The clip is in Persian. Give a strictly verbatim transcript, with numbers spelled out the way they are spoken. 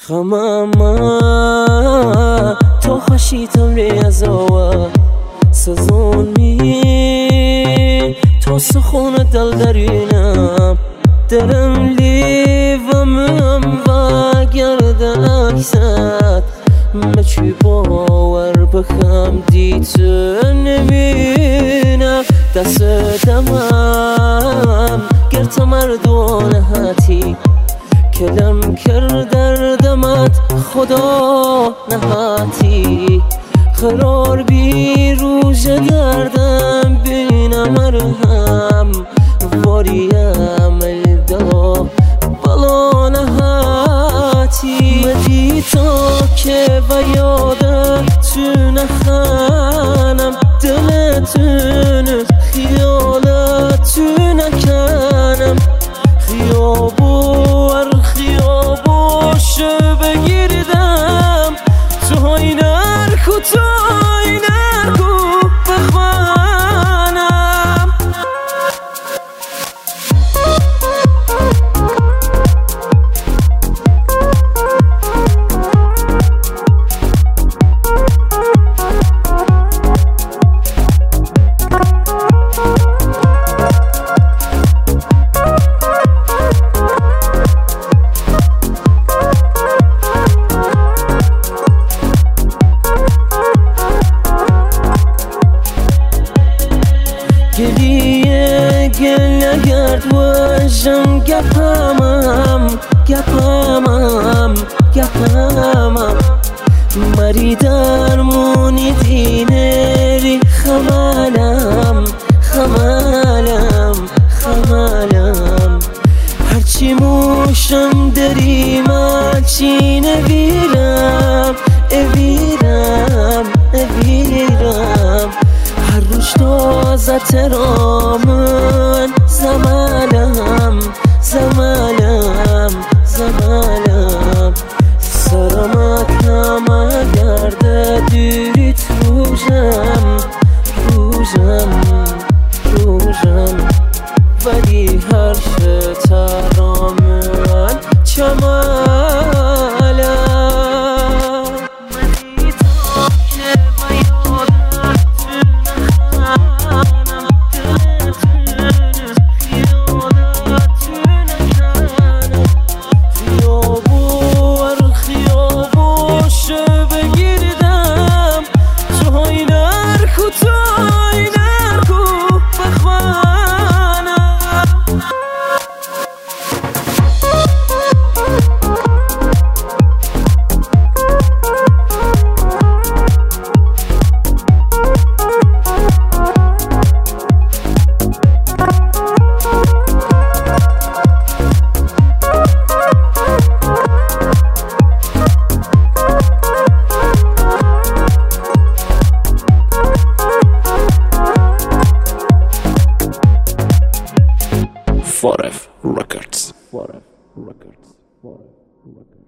خماما تو خشیتم ریزاوا سزونمی تو سخون دل درینم درم لیومم و گرد اکست مچی باور بخم دیتو نمینم دست دمم گرت مردون هاتی کلم کرد دردمت خدا نهاتی قرار بی روز دردم بینم مرهم واریم الدا بلا نهاتی مدی تا که و یادت تو نخانم دلتون خیالت تو نکنم خیابو بگیردم تو های نرکو تو های نرکو بخوانم گریه گل نگرد وشم گپمم گپمم گپمم مری درمونی دینری خمالم خمالم خمالم هرچی موشم دری مچی نویرم اویرم اویرم هر روش تازه ترامن زمانم زمانم زمانم سرمت نمگرده دیریت روزم روزم روزم ولی هر شه ترامن چمالم four F Records. four F Records. four F Records.